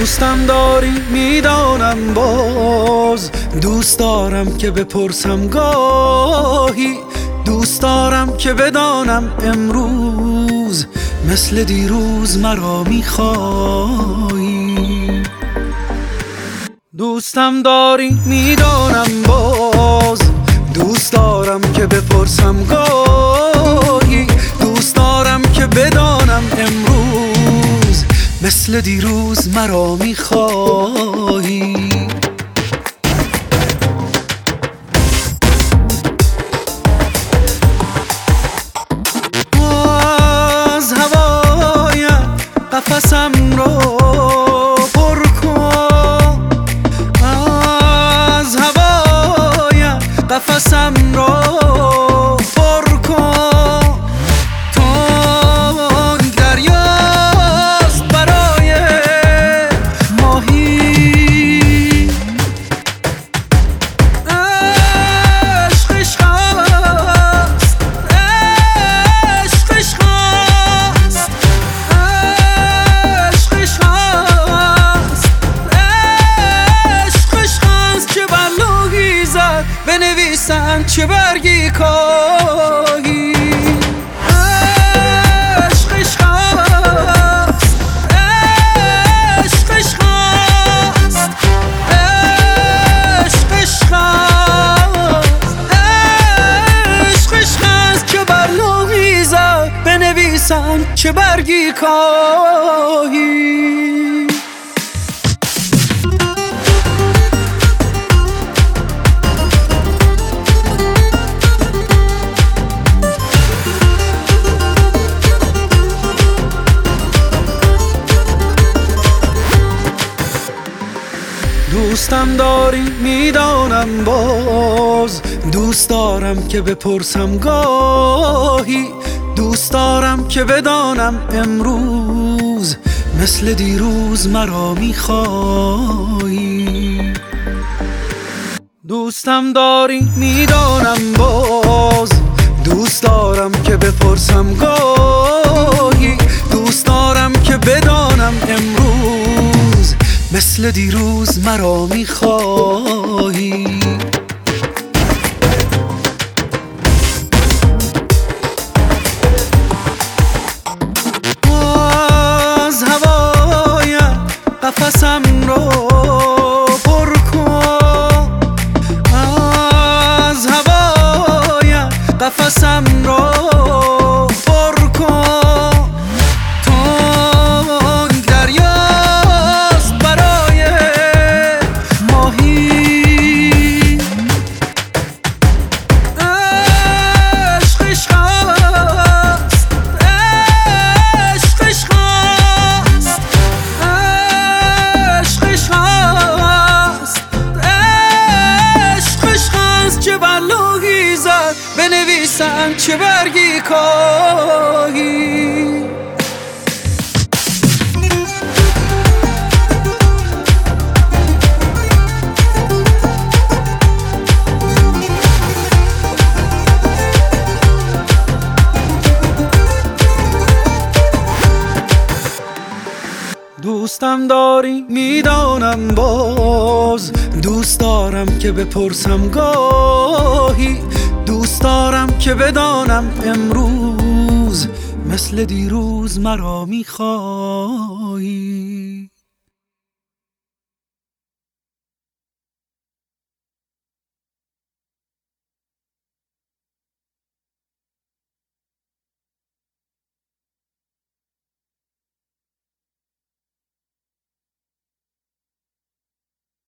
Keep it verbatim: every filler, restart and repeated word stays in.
دوستم داری میدانم، باز دوست دارم که بپرسم گاهی، دوست دارم که بدانم امروز مثل دیروز مرا میخوایی. دوستم داری میدانم، باز دوست دارم که بپرسم گاهی، دوست دارم که بدانم امروز مثل دیروز مرا میخوایی. از هوایم قفسم رو پر کن، از هوایم قفسم رو پر کن. تنگ دریاست برای ماهی، عشقش خواست، عشقش خواست، عشقش خواست، عشقش خواست. چه بر لوحی زد بنویسن، چه برگی کاهی. عشقش خواست، عشقش خواست، عشقش خواست، عشقش خواست. چه بر لوحی زد بنویسن، چه برگی کاهی. دوستم داری میدانم، باز دوست دارم که بپرسم گاهی، دوست دارم که بدانم امروز مثل دیروز مرا میخوایی. دوستم داری میدانم، باز دوست دارم که بپرسم گاهی، دوست دارم که بدانم امروز مثل دیروز مرا میخوایی. از هوایم قفسم رو پر کن، از هوایم قفسم رو پر کن. تنگ دریاست برای ماهی، عشقش خواست، عشقش خواست، عشقش خواست، عشقش خواست. چه بر لوحی زد بنویسن، چه برگی کاهی. دوستم داری میدانم، باز دوست دارم که بپرسم گاهی، دوست دارم که بدانم امروز مثل دیروز مرا میخوایی.